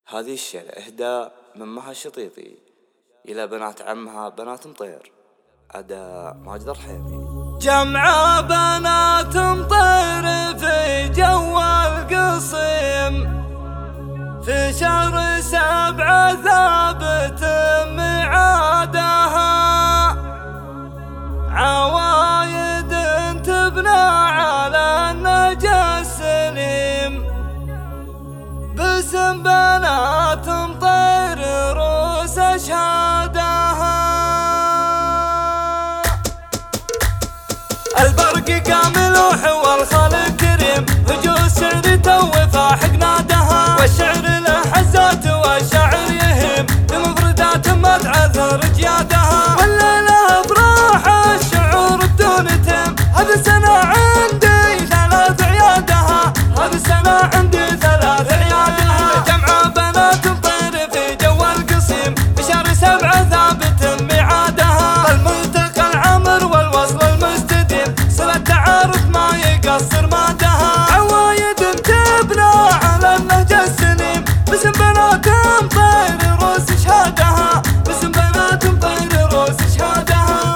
هذه الشعر إهداء من مها الشطيطي إلى بنات عمها بنات مطير. أداء ماجد الرحيمي. جمع بنات مطير في جو القصيم، في شهر 7 ثابت ميعادها، عوايد تبنى على النجا السليم، باسم بنات مطير روس أشهادها. البرق قام لوح والخالق كريم، هجوس شعر توف فاحق نادها، والشعر له حزات والشاعر يهم، بمفردات ما تعثر جيادها، والليلة افراح الشعور بدون تم. هذه السنة عندي 3 عيادها، هذه السنة عندي 3 عيادها. جمع بنات مطير في جو القصيم، في شهر 7 ثابت ميعادها، الملتقى العمر والوصل المستديم، صلة تعارف ما يقصر مادها، عوايد تبنى على النهج السليم، باسم بنات مطير روس شهادها، باسم بنات مطير روس شهادها.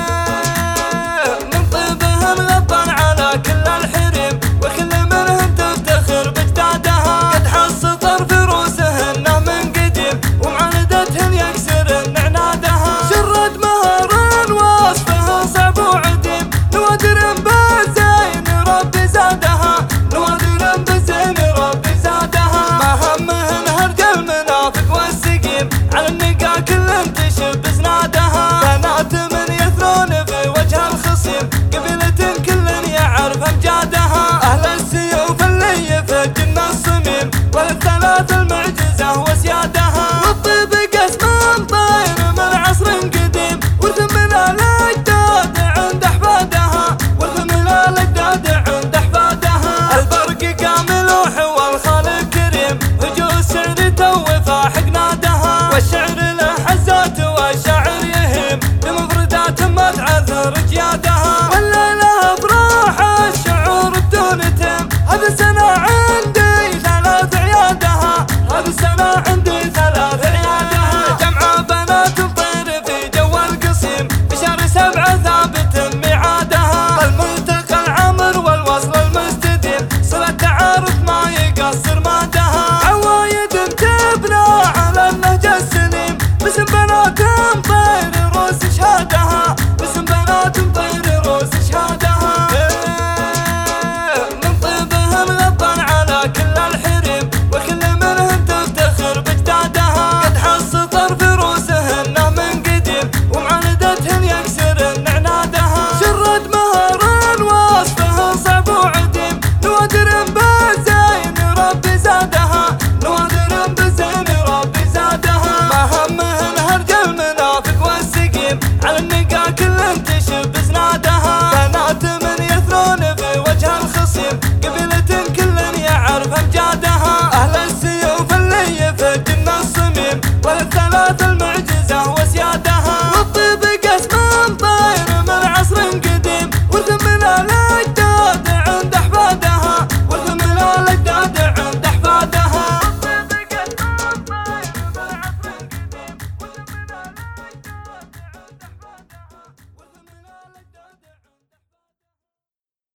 من طيبهن غطا على كل الحريم، وكل منهن تفتخر بجدادها، قد حصطر في روسهن من قديم، ومعاندتهن يكسر عنادها، شرد مهر وصفه صعب وعديم، نوادر بالزين ربي زادها، نوادر بالزين ربي زادها. ما همهن هرج المنافق والسقيم، على النقا كل تشب زنادها، بنات من يثرون في وجه الخصيم، قبيلة كل يعرف امجادها، اهل السيوف اللي يفجن الصميم، والثلاث المعجزة وسيادها، والطيب قسم مطير